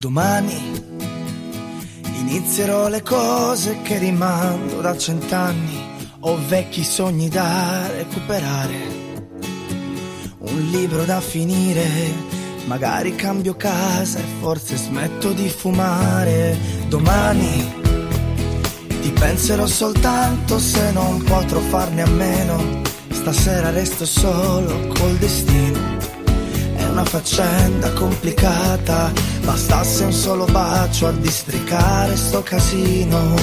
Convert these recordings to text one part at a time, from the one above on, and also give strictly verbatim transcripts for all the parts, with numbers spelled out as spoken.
Domani inizierò le cose che rimando da cent'anni. Ho vecchi sogni da recuperare, un libro da finire. Magari cambio casa e forse smetto di fumare. Domani ti penserò soltanto se non potrò farne a meno. Stasera resto solo col destino. È una faccenda complicata, bastasse un solo bacio a districare sto casino.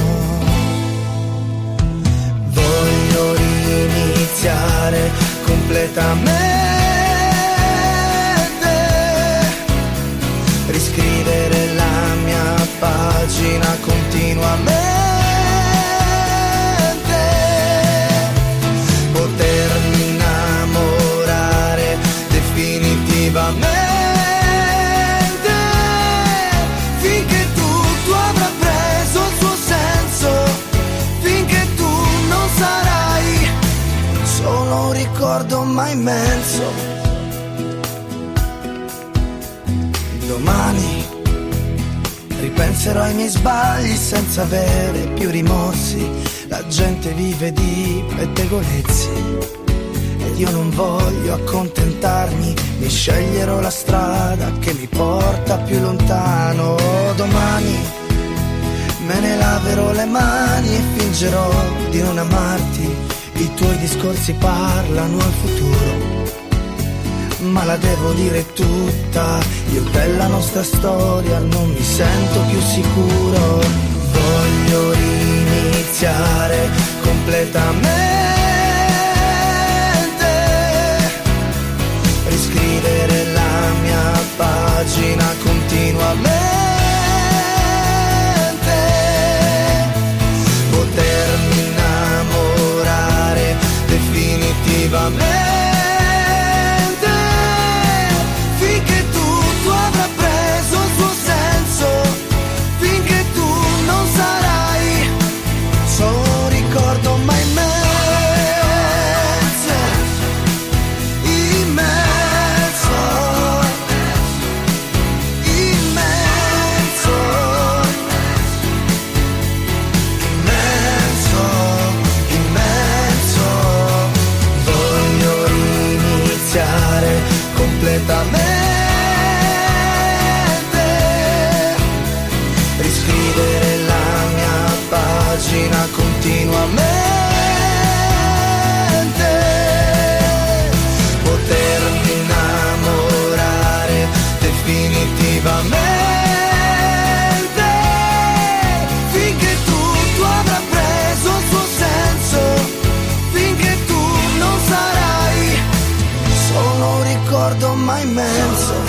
Voglio riniziare completamente, riscrivere la mia pagina continuamente, potermi innamorare definitivamente, finché tutto avrà preso il suo senso, finché tu non sarai solo un ricordo ma immenso. Domani ripenserò ai miei sbagli senza avere più rimorsi. La gente vive di pettegolezzi ed io non voglio accontentarmi. Mi sceglierò la strada che mi porta più lontano. Domani me ne laverò le mani e fingerò di non amarti. I tuoi discorsi parlano al futuro, ma la devo dire tutta. Io della nostra storia non mi sento più sicuro. Voglio riniziare completamente, riscrivere la mia pagina continuamente, potermi innamorare definitivamente, completamente, riscrivere la mia pagina continuamente, potermi innamorare definitivamente, finché tutto avrà preso il suo senso, finché tu non sarai solo un ricordo ma immenso.